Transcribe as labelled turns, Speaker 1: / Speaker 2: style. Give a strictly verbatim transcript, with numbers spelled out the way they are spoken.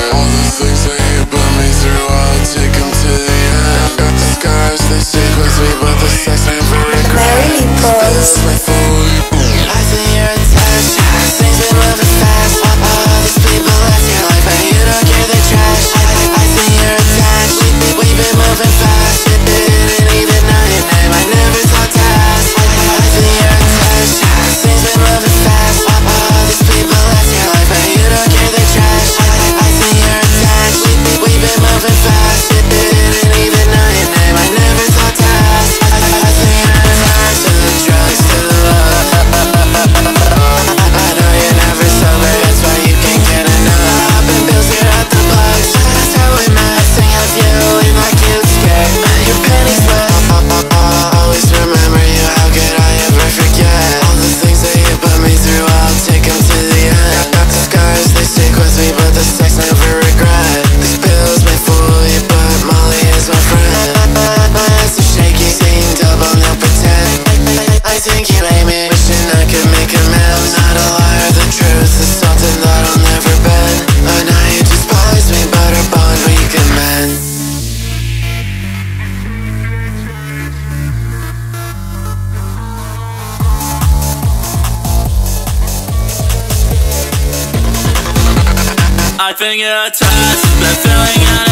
Speaker 1: regret. All the things that you put me through, I'll take them to the end. Got the scars, they stick with me, but the sex never regret. Spills my food.
Speaker 2: I think you're attached. Things been moving fast. All these people left your life, but you don't care, they're trash. I, I think you're attached. We've been moving fast. Didn't even know your name, I never thought to ask. I, I think you're attached. Things been moving fast. All these people left your life, but you don't care, they're trash. I, I think you're attached. We've been moving fast. Didn't even know your name, I never thought to ask. I, I think you're attached to the drugs, to the love. I know you're never sober, that's why you can't get enough. Popping pills, you're at the plugs. That's how we met. Sing of you in my cute skirt. Your pennies wet. Always remember you, how could I ever forget? All the things that you put me through, I'll take them to the end. Got the scars, they stick with me, but the sex never regret. These pills may fool you, but Molly is my friend. My hands are shaky, saying double, no pretend. I think you hate me, wishing I could make amends. Not a liar, the truth is something that I'll never bend. I know you despise me, but our bond we can mend.
Speaker 3: I think you're attached, been feeling